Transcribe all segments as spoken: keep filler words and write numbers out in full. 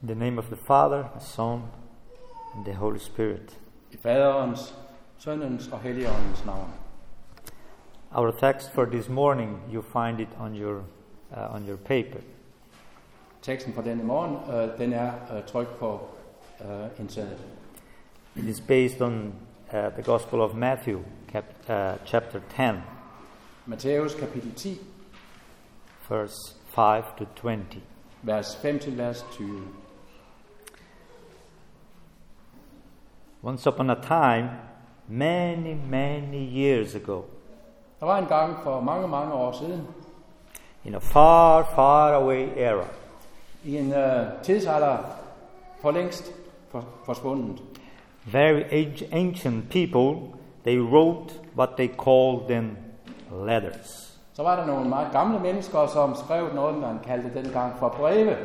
In the name of the Father, the Son, and the Holy Spirit. I Faderens, Søndens og Helligåndens navn. Our text for this morning, you find it on your uh, on your paper. Teksten for denne morgen, øh, den er øh, trykt på øh, en seddel. It is based on uh, the Gospel of Matthew, cap, uh, chapter ten, Matthæus kapitel ti, verse five to twenty. vers fem til vers tyve. Once upon a time, many, many years ago, Der var en gang for mange, mange år siden, in a far, far away era, i en øh, tidsalder for længst for, forsvundet. very age- ancient people, they wrote what they called them letters. Så var der nogle meget gamle mennesker, som skrev noget, man kaldte dengang for breve.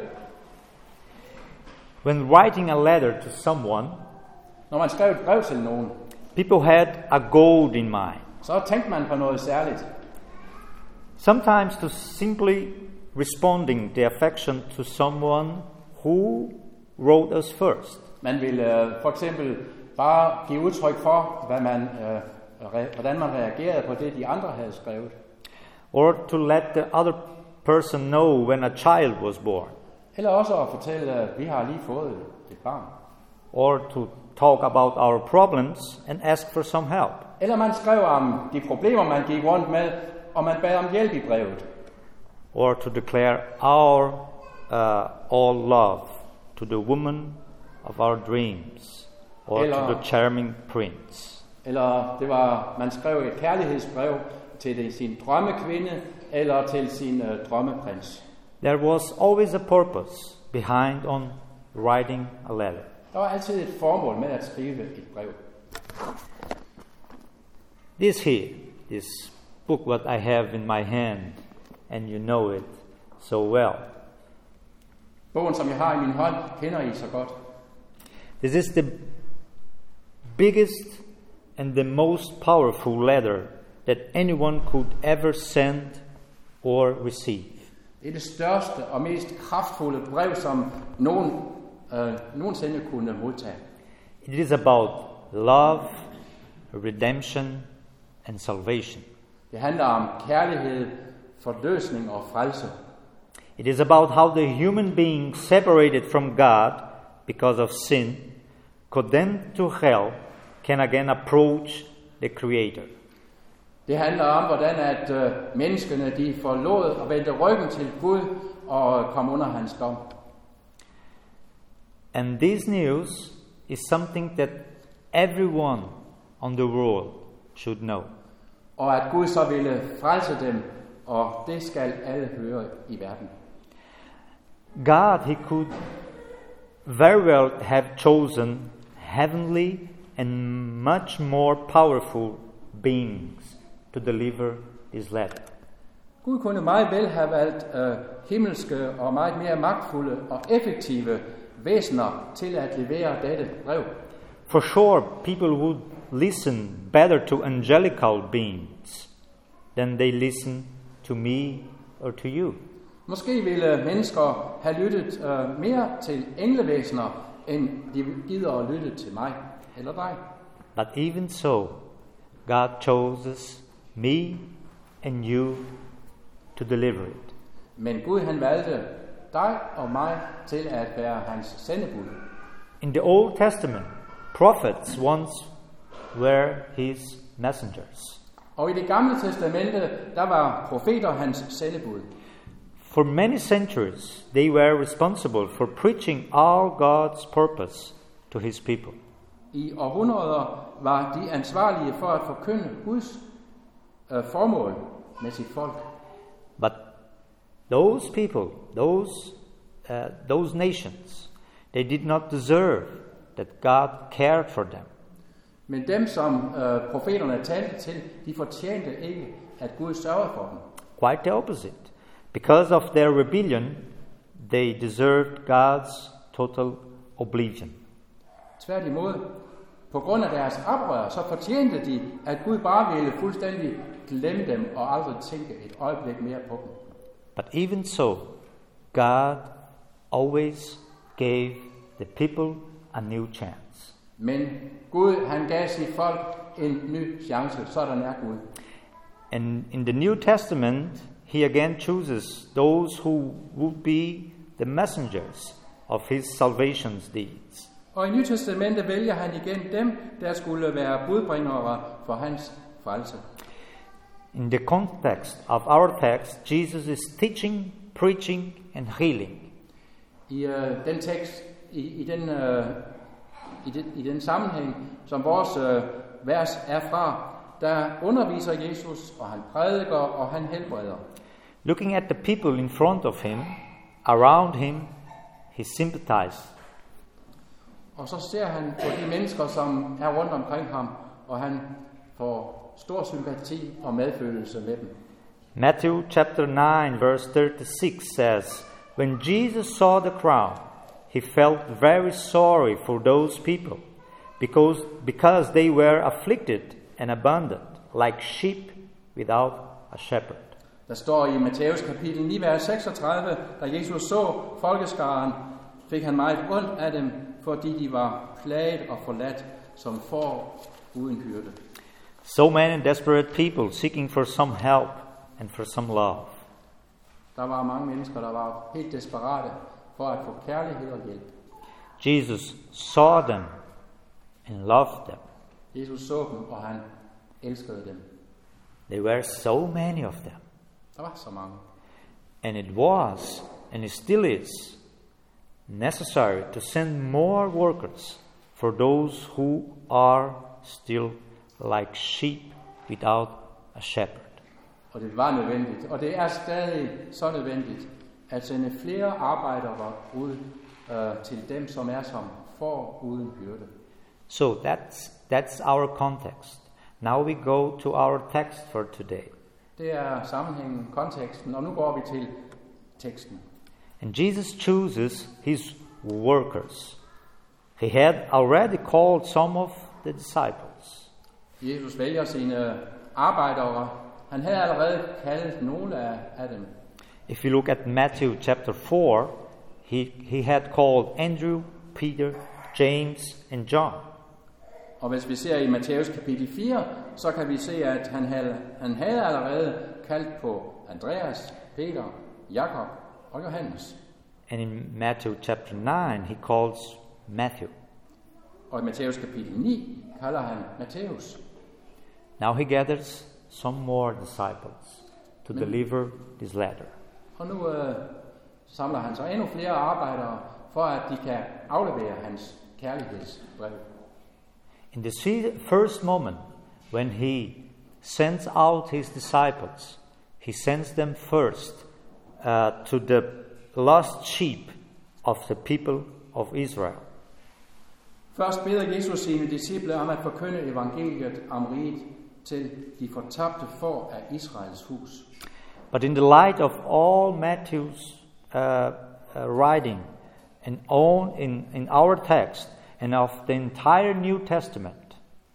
When writing a letter to someone, Når man skrev et brev til nogen, people had a goal in mind. så tænkte man på noget særligt. Sometimes to simply responding the affection to someone who wrote us first. Man ville øh, for eksempel bare give udtryk for, hvad man, øh, re- hvordan man reagerede på det, de andre havde skrevet. Or to let the other person know when a child was born. Eller også at fortælle, at vi har lige fået et barn. Or to talk about our problems and ask for some help. Eller man skrev om de problemer, man gik rundt med, og man bad om hjælp i brevet. Or to declare our uh, all love to the woman of our dreams. Or Eller- to the charming prince. Eller det var, man skrev et kærlighedsbrev til det, sin drømmekvinde, eller til sin øh, drømmeprins. There was always a purpose behind on writing a letter. Der var altid et formål med at skrive et brev. This here, this book what I have in my hand, and you know it so well. Bogen, som jeg har i min hånd, kender I så godt. This is the biggest and the most powerful letter that anyone could ever send or receive. Det er det største og mest kraftfulde brev, som nogen øh, nogensinde kunne modtage. It is about love, redemption, and salvation. Det handler om kærlighed, forløsning og frelse. It is about how the human being separated from God because of sin, condemned to hell, can again approach the Creator. Det handler om, hvordan at øh, menneskene de forlod og vendte ryggen til Gud og kom under hans dom. And this news is something that everyone on the world should know. Og at Gud så ville frelse dem, og det skal alle høre i verden. God, He could very well have chosen heavenly and much more powerful beings to deliver this letter. Gud kunne meget vel have valgt øh, himmelske og meget mere magtfulde og effektive væsener til at levere dette brev. For sure, people would listen better to angelical beings than they listen to me or to you. Måske ville mennesker have lyttet øh, mere til englevæsener, end de gider at lytte til mig eller dig. But even so, God chooses me and you to deliver it. Men Gud han valgte dig og mig til at være hans sendebud. In the Old Testament, prophets once were His messengers. Og i det gamle testamente, der var profeter hans sendebud. For many centuries, they were responsible for preaching all God's purpose to His people. I århundreder var de ansvarlige for at forkynde Guds øh, formål med sit folk. But those people, those uh, those nations, they did not deserve that God cared for them. Men dem, som øh, profeterne talte til, de fortjente ikke, at Gud sørgede for dem. Quite the opposite. Because of their rebellion, they deserved God's total oblivion. Tværtimod, på grund af deres oprør, så fortjente de, at Gud bare ville fuldstændig glemme dem og aldrig tænke et øjeblik mere på dem. But even so, God always gave the people a new chance. Men Gud, han gav sit folk en ny chance. Sådan er Gud. And in the New Testament, he again chooses those who would be the messengers of his salvation deeds. Og i Nye Testamentet vælger han igen dem, der skulle være budbringere for hans frelse. In the context of our text, Jesus is teaching, preaching and healing. I uh, den tekst, i, i, den, uh, i, den, i den sammenhæng, som vores uh, vers er fra, der underviser Jesus, og han prædiker, og han helbreder. Looking at the people in front of him, around him, he sympathized. Og så ser han på de mennesker, som er rundt omkring ham, og han får stor sympati og medfølelse med dem. Matthew chapter nine verse thirty-six says, "When Jesus saw the crowd, he felt very sorry for those people, because because they were afflicted and abandoned, like sheep without a shepherd." Der står i Matthæus kapitel ni, vers seksogtredive, da Jesus så folkeskaren, fik han meget ondt af dem, fordi de var plaget og forladt som får uden hyrde. So many desperate people seeking for some help and for some love. Der var mange mennesker, der var helt desperate for at få kærlighed og hjælp. Jesus saw them and loved them. Jesus så dem, og han elskede dem. There were so many of them. Der var så mange. And it was, and it still is, necessary to send more workers for those who are still like sheep without a shepherd. Og det var nødvendigt, og det er stadig så nødvendigt, at sende flere arbejdere ud uh, til dem, som er som får uden hyrde. So that's, that's our context. Now we go to our text for today. Det er sammenhængen, konteksten, og nu går vi til teksten. And Jesus chooses his workers. He had already called some of the disciples. Jesus vælger sine arbejdere. Han havde allerede kaldt nogle af, af dem. If you look at Matthew chapter four, he, he had called Andrew, Peter, James and John. Og hvis vi ser i Matthæus kapitel fire, så kan vi se, at han havde, han havde allerede kaldt på Andreas, Peter, Jakob og Johannes. And in Matthew chapter nine, he calls Matthew. Og i Matthæus kapitel ni kalder han Matthæus. Now he gathers some more disciples to Men, deliver this letter. Og nu øh, samler han så endnu flere arbejdere, for at de kan aflevere hans kærlighedsbrev. In the first moment, when he sends out his disciples, he sends them first uh, to the lost sheep of the people of Israel. Først beder Jesus sine disciple om at forkynde evangeliet om riget til de fortabte får af Israels hus. But in the light of all Matthew's uh, uh, writing and own in, in our text and of the entire New Testament,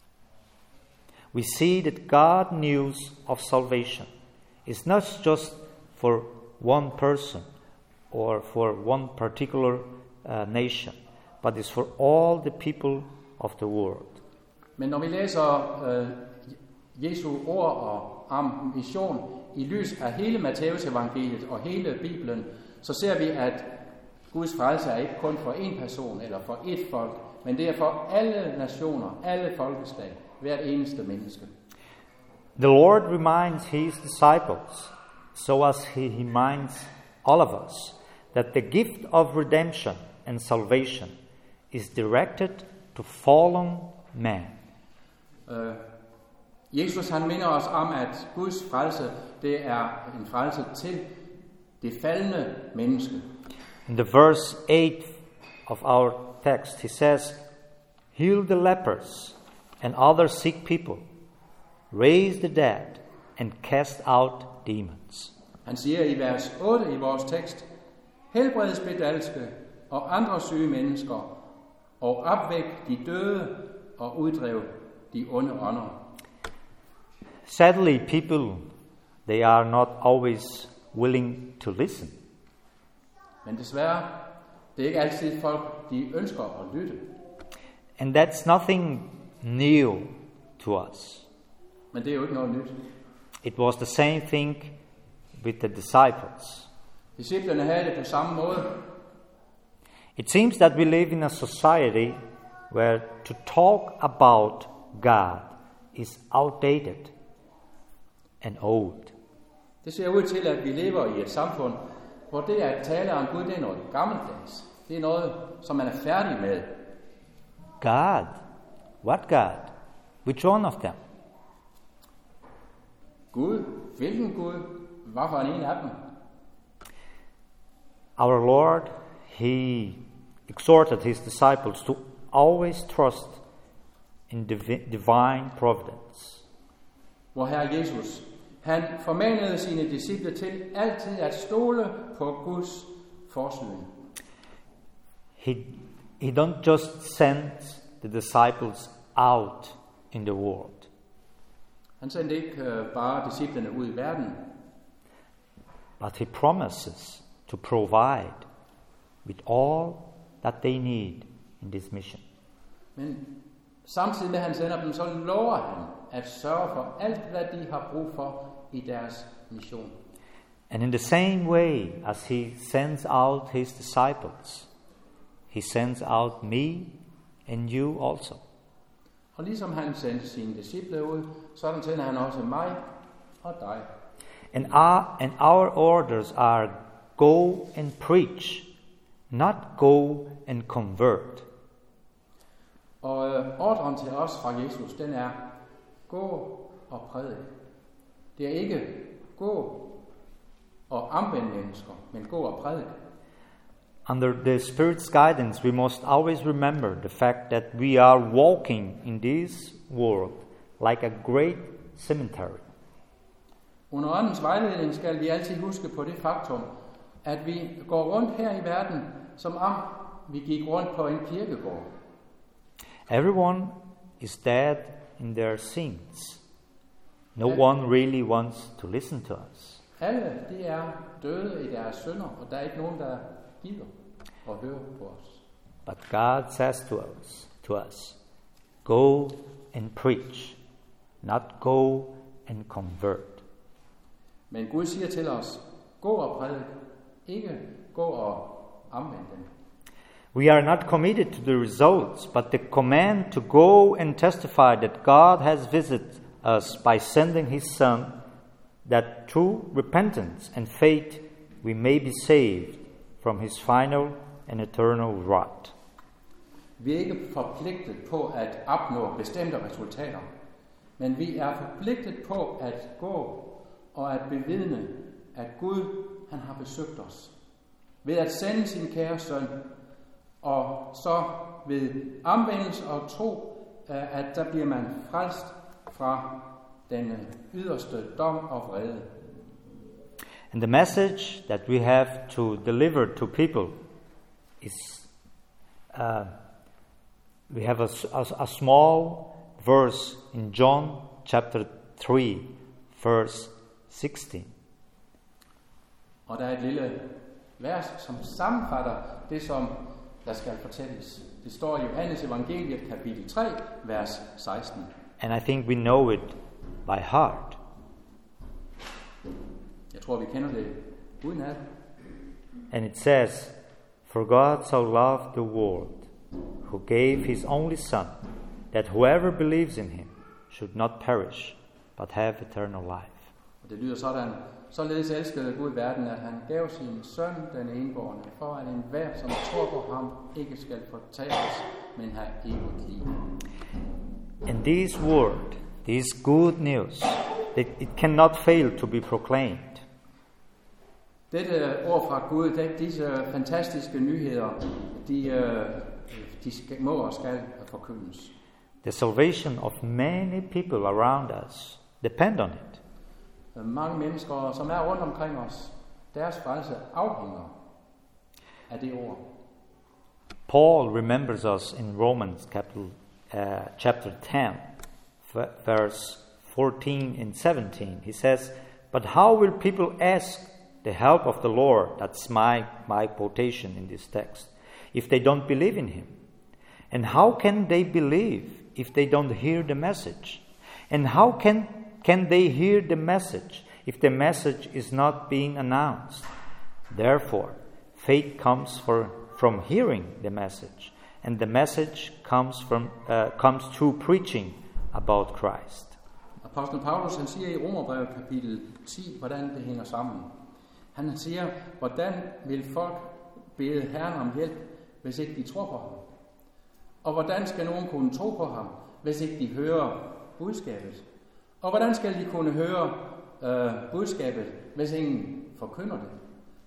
we see that God's news of salvation is not just for one person or for one particular uh, nation, but is for all the people of the world. Men når vi læser øh, Jesu ord og om mission i lys af hele Matthæus evangeliet og hele Bibelen, så ser vi, at Guds frelse er ikke kun for en person eller for et folk, men det er for alle nationer, alle folkeslag, hvert eneste menneske. The Lord reminds his disciples, so as he reminds all of us, that the gift of redemption and salvation is directed to fallen man. Uh, Jesus han minder os om, at Guds frelse, det er en frelse til det faldne menneske. In the verse eight of our text, he says, "Heal the lepers and other sick people, raise the dead, and cast out demons." Han siger i vers otte i vores tekst, helbred spedalske og andre syge mennesker, og opvæk de døde og uddrev de onde ånder. Sadly, people, they are not always willing to listen. Men desværre, Det er ikke altid folk, de ønsker at lytte. And that's nothing new to us. Men det er jo ikke noget nyt. It was the same thing with the disciples. Disciplerne havde det på samme måde. It seems that we live in a society where to talk about God is outdated and old. Det ser ud til, at vi lever i et samfund, hvor det at tale om Gud, det er noget gammeldags. Det er noget, som man er færdig med. God? What God? Which one of them? Gud? Hvilken Gud? Hvad for en af dem? Our Lord, He exhorted His disciples to always trust in divi- divine providence. Hvor Herre Jesus, han formanede sine disciple til altid at stole på Guds forsyn. He, he don't just send the disciples out in the world. Han sendte ikke uh, bare disciplene ud i verden, But He promises to provide with all that they need in this mission. men samtidig med at han sender dem, så lover han at sørge for alt, hvad de har brug for i deres mission. And in the same way as He sends out His disciples, He sends out me and you also. Og ligesom han sendte sine disciple ud, sådan sender han også mig og dig. And our, and our orders are go and preach, not go and convert. Og øh, ordren til os fra Jesus, den er, gå og prædik. Det er ikke gå og omvende mennesker, men gå og prædik. Under the Spirit's guidance, we must always remember the fact that we are walking in this world like a great cemetery. Under åndens vejledning skal vi altid huske på det faktum, at vi går rundt her i verden, som om vi gik rundt på en kirkegård. Everyone is dead in their sins. No one really wants to listen to us. Alle de er døde i deres synder, og der er ikke nogen, der gider at høre på os. But God says to us, to us, go and preach, not go and convert. Men Gud siger til os, gå og prædik, ikke gå og omvend dem. We are not committed to the results, but the command to go and testify that God has visited us by sending His Son, that through repentance and faith we may be saved from His final and eternal wrath. Vi er ikke forpligtet på at opnå bestemte resultater, men vi er forpligtet på at gå og at bevidne, at Gud han har besøgt os ved at sende sin kære søn, og så ved omvendelse og tro, at der bliver man frelst fra den yderste dom og vrede. And the message that we have to deliver to people is, uh, we have a, a, a small verse in John chapter three, verse sixteen. Og der er et lille vers, som sammenfatter det, som der skal fortælles. Det står i Johannes evangeliet kapitel tre, vers seksten. And I think we know it by heart. Jeg tror, vi kender det udenad. And it says, for God so loved the world, who gave His only Son, that whoever believes in Him should not perish, but have eternal life. Og det lyder sådan, således elskede Gud verden, at han gav sin søn, den enbårne, for at enhver, som tror på ham, ikke skal fortabes, men have evigt liv. And this word, this good news, it, it cannot fail to be proclaimed. Dette ord fra Gud, det, disse fantastiske nyheder, de, de skal, må og skal forkyndes. The salvation of many people around us depend on it. Mange mennesker, som er rundt omkring os, deres frelse afhænger af det ord. Paul remembers us in Romans capital, uh, chapter ten, verse fourteen and seventeen. He says, but how will people ask the help of the Lord? That's my, my quotation in this text. if they don't believe in him? And how can they believe if they don't hear the message? And how can, can they hear the message if the message is not being announced? Therefore, faith comes for, from hearing the message, and the message comes, from, uh, comes through preaching about Christ. Apostlen Paulus han siger i Romerbrevet kapitel ti, hvordan det hænger sammen. Han siger, hvordan vil folk bede Herren om hjælp, hvis ikke de tror på ham? Og hvordan skal nogen kunne tro på ham, hvis ikke de hører budskabet? Og hvordan skal de kunne høre øh, budskabet, hvis ingen forkynder det?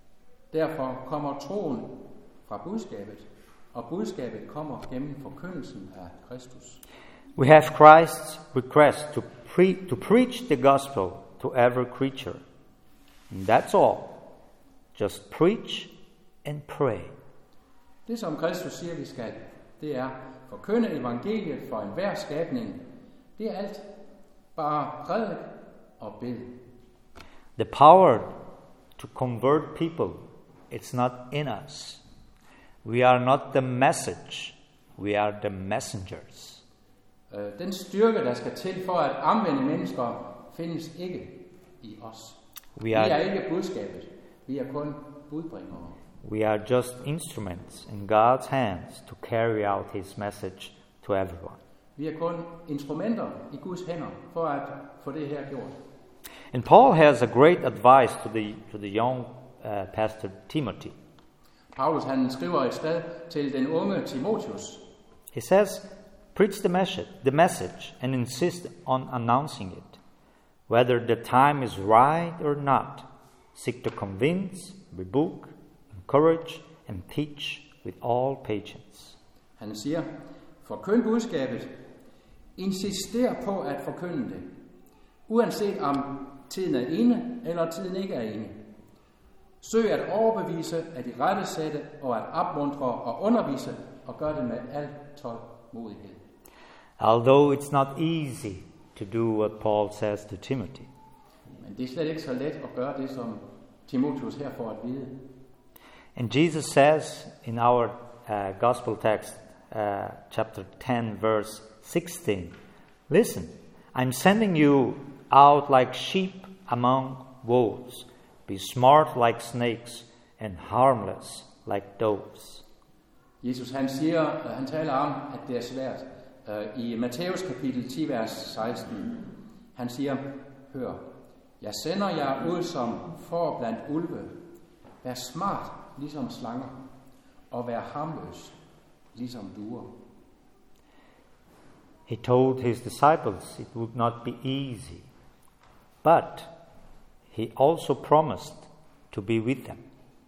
Derfor kommer troen fra budskabet, og budskabet kommer gennem forkyndelsen af Kristus. We have Christ's request to, pre- to preach the gospel to every creature. And that's all. Just preach and pray. Det som Kristus siger, vi skal, det er forkynde evangeliet for enhver skabning. Det er alt. Bare prædik og bed. The power to convert people, it's not in us. We are not the message. We are the messengers. Den styrke, der skal til for at omvende mennesker, findes ikke i os. We are, vi er ikke budskabet. Vi er kun budbringere. We are just instruments in God's hands to carry out his message to everyone. Vi er kun instrumenter i Guds hænder for at få det her gjort. And Paul has a great advice to the to the young uh, pastor Timothy. Paulus han skriver et sted til den unge Timotheus. He says, preach the message, the message and insist on announcing it, whether the time is right or not. Seek to convince, rebuke, encourage and teach with all patience. Han siger, forkynd budskabet. Insister på at forkynde det, uanset om tiden er inde eller tiden ikke er inde. Søg at overbevise, at de rettesætte og at opmuntre og undervise og gør det med al tålmodighed. Although it's not easy to do what Paul says to Timothy. Men det er slet ikke så let at gøre det, som Timotheus her får at vide. And Jesus says in our uh, gospel text, uh, chapter ten, verse sixteen, listen, I'm sending you out like sheep among wolves. Be smart like snakes and harmless like doves. Jesus han siger, han taler om, at det er svært. Uh, I Matthæus kapitel ti, vers seksten, han siger, hør, jeg sender jer ud som får blandt ulve. Vær smart ligesom slanger, og vær harmløs ligesom duer. He told his disciples it would not be easy, but he also promised to be with them.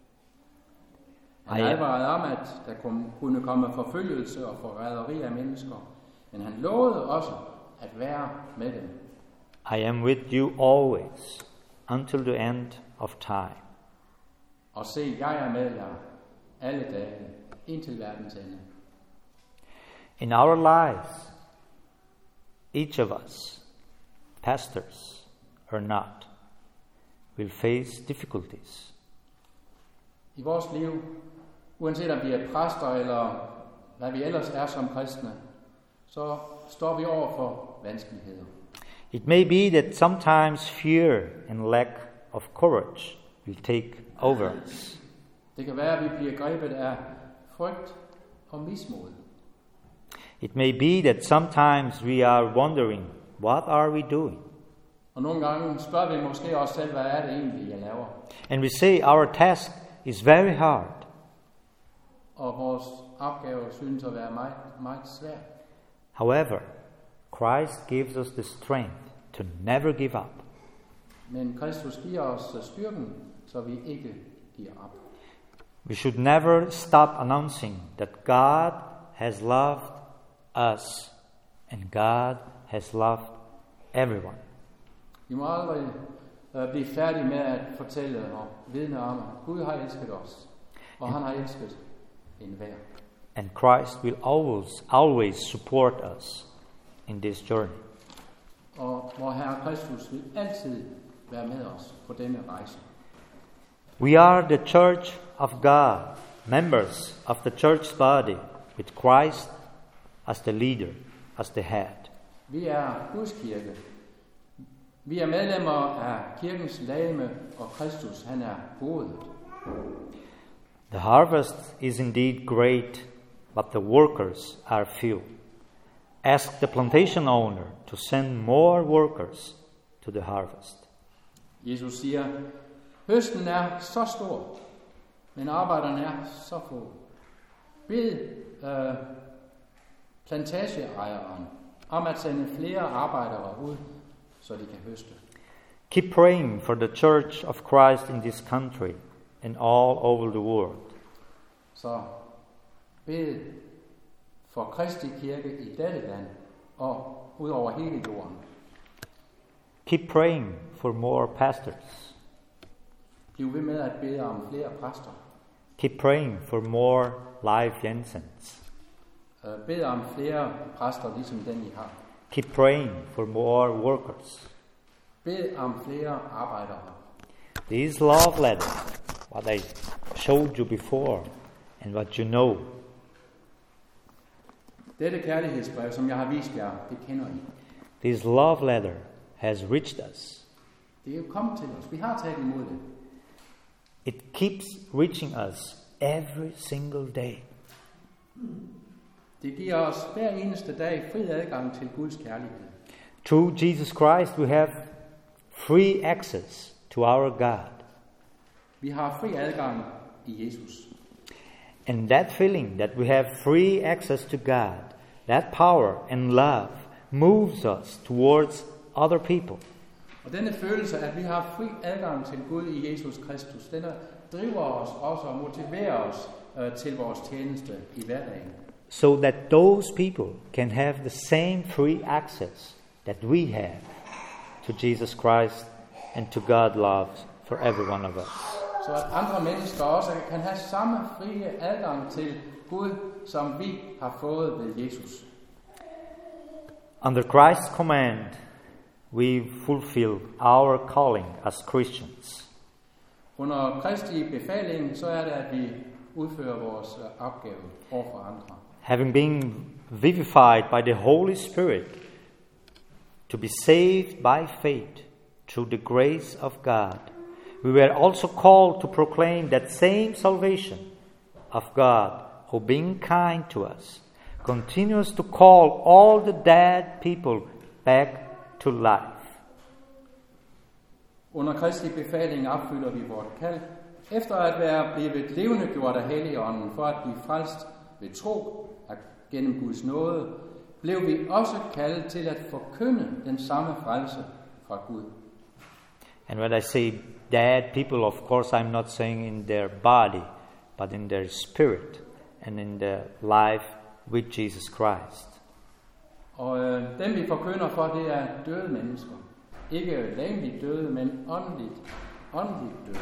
Han advarede om, at der kunne komme forfølgelse og forræderi af mennesker, men han lovede også at være med dem. I am with you always, until the end of time. Og se, jeg er med jer alle dage, indtil verdens ende. In our lives, each of us, pastors or not, will face difficulties. I vores liv, uanset om vi er præster eller hvad vi ellers er som kristne, så står vi over for vanskeligheder. It may be that sometimes fear and lack of courage will take over us. Det kan være, at vi bliver grebet af frygt og mismod. It may be that sometimes we are wondering, what are we doing? Og nogle gange spørger vi måske os selv, hvad er det egentlig, jeg laver? And we say our task is very hard. Og vores opgave synes at være meget, meget svær. However, Christ gives us the strength to never give up. Men Kristus giver os styrken, så vi ikke giver op. We should never stop announcing that God has loved us and God has loved everyone. Vi må aldrig uh, blive færdige med at fortælle og vidne om, at Gud har elsket os, og han har elsket enhver. And Christ will always, always support us in this journey. Og vor Herre Kristus vil altid være med os på denne rejse. We are the church of God members of the church body with Christ as the leader, as the head. Vi er Guds kirke. Vi er medlemmer af kirkens legeme, og Kristus, han er hovedet. The harvest is indeed great, but the workers are few. Ask the plantation owner to send more workers to the harvest. Jesus siger, høsten er så stor, men arbejderne er så få. Bed øh, plantageejeren om at sende flere arbejdere ud, så de kan høste. Keep praying for the church of Christ in this country and all over the world. Så bed for Kristi kirke i dette land og ud over hele jorden. Keep praying for more pastors. Bliv ved med at bede om flere præster. Keep praying for more Leif Jensens. Uh, bed om flere præster, ligesom den I har. Keep praying for more workers. Bed om flere arbejdere. These love letters, what I showed you before, and what you know. Dette kærlighedsbrev, som jeg har vist jer, det kender I. This love letter has reached us. Det er jo kommet til os. Vi har taget imod det. It keeps reaching us every single day. Det giver os hver eneste dag fri adgang til Guds kærlighed. Through Jesus Christ we have free access to our God. Vi har fri adgang i Jesus. And that feeling that we have free access to God, that power and love moves us towards other people. Og denne følelse, at vi har fri adgang til Gud i Jesus Kristus, den driver os også og motiverer os uh, til vores tjeneste i hverdagen. So that those people can have the same free access that we have to Jesus Christ and to God love for every one of us. Så at andre mennesker også kan have samme frie adgang til Gud, som vi har fået ved Jesus. Under Christ's command, we fulfill our calling as Christians. Under Kristi befaling, så er det, at vi udfører vores opgave overfor andre. Having been vivified by the Holy Spirit to be saved by faith through the grace of God, we were also called to proclaim that same salvation of God, who being kind to us, continues to call all the dead people back to life. Under Kristi befaling opfylder vi vort kald, efter at være blevet levendegjort af Helligånden for at blive frelst ved tro at gennem Guds nåde, blev vi også kaldet til at forkynde den samme frelse fra Gud. And when I say dead people, of course I'm not saying in their body, but in their spirit and in their life with Jesus Christ. Og øh, dem vi forkynder for, det er døde mennesker. Ikke legemligt døde, men åndeligt, åndeligt døde.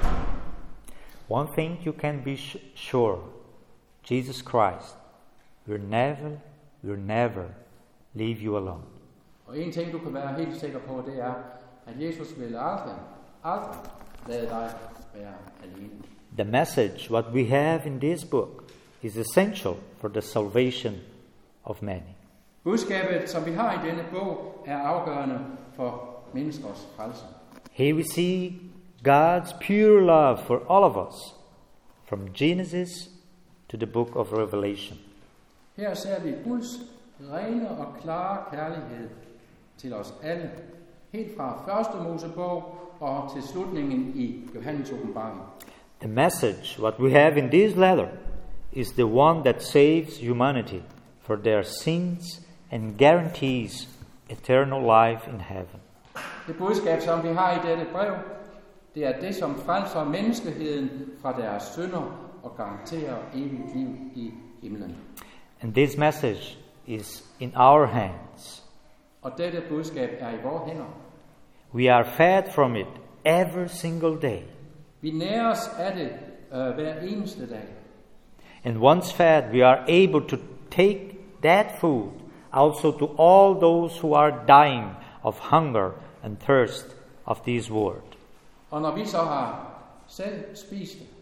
One thing you can be sure, Jesus Christ will never, will never leave you alone. Og en ting du kan være helt sikker på, det er, at Jesus vil aldrig, aldrig lade dig være alene. The message what we have in this book is essential for the salvation of many. Budskabet, som vi har i denne bog, er afgørende for menneskers frelse. Here we see God's pure love for all of us, from Genesis to the book of Revelation. Her ser vi Guds rene og klare kærlighed til os alle, helt fra første Mosebog og til slutningen i Johannes åbenbaring. The message what we have in this letter is the one that saves humanity for their sins and guarantees eternal life in heaven. Det budskab, som vi har i dette brev, det er det, som frelser menneskeheden fra deres synder og garanterer evigt liv i himlen. And this message is in our hands. Og dette budskab er i vores hænder. We are fed from it every single day. Vi næres af det uh, hver eneste dag. And once fed, we are able to take that food also to all those who are dying of hunger and thirst of this world. Og når vi så har selv spist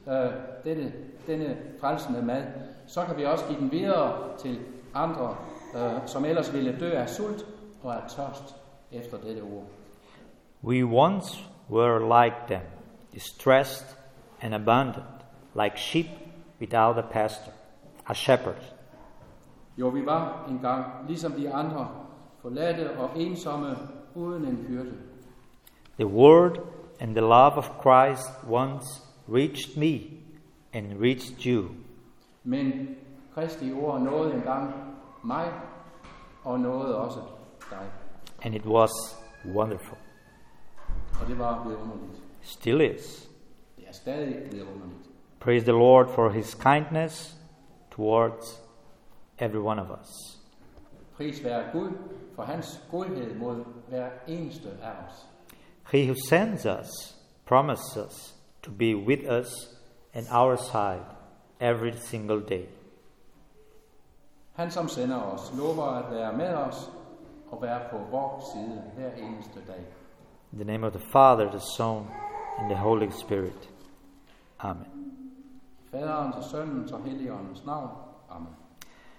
øh, denne, denne frelsende mad, så kan vi også give den videre til andre, øh, som ellers ville dø af sult og af tørst efter dette ord. We once were like them, distressed and abandoned, like sheep without a pastor, a shepherd. Jo, vi var engang, ligesom de andre, forladte og ensomme, uden en hyrde. The word and the love of Christ once reached me and reached you. Men Kristi ord nåede engang mig, og nåede også dig. And it was wonderful. Og det var vidunderligt. Still is. Det er stadig vidunderligt. Praise the Lord for his kindness towards every one of us. Pris være Gud for hans godhed mod hver eneste af os. He who sends us promises to be with us and our side every single day. Han som sender os lover at være med os og være på vores side hver eneste dag. In the name of the Father, the Son, and the Holy Spirit. Amen. Faderens og Sønnens og Helligåndens navn. Amen.